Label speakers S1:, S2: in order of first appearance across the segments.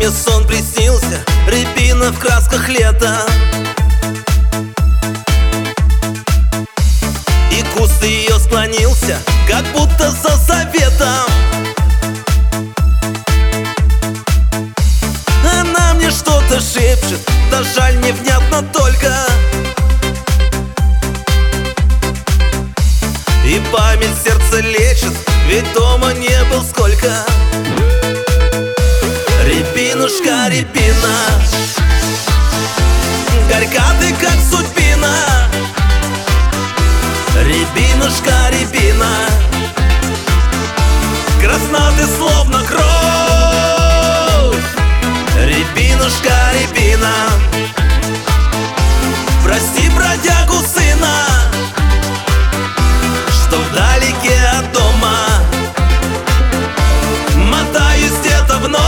S1: мне сон приснился, рябина в красках лета. И куст ее склонился, как будто за советом. Она мне что-то шепчет, да жаль, невнятно только. И память сердце лечит, ведь дома не был сколько. Рябинушка, рябина, горька ты, как судьбина. Рябинушка, рябина, красна ты, словно кровь. Рябинушка, рябина, прости бродягу сына, что вдалеке от дома мотаюсь где-то вновь.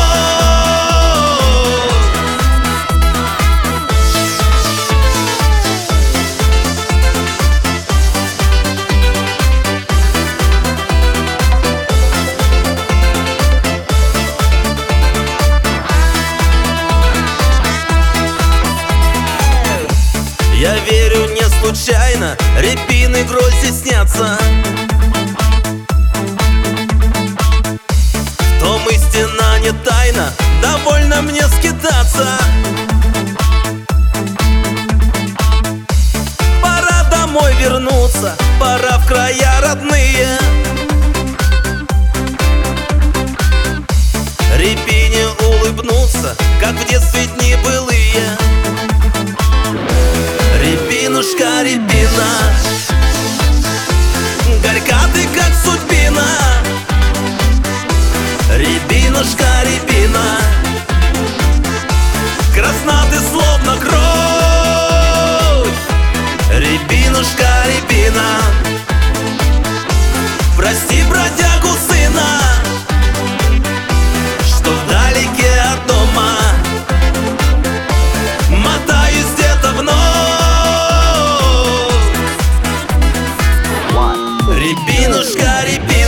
S1: Я верю, не случайно рябины гроздья снятся. В том истина не тайна, довольно мне скитаться. Пора домой вернуться, пора в края родные. Рябине улыбнуться, как в детстве дни былые. Рябинушка, рябина, горька ты, как судьбина. Рябинушка, рябина, красна ты, словно кровь. Рябинушка, рябина, прости бродягу сына, что вдалеке от дома мотаюсь где-то вновь. Рябинушка, рябина.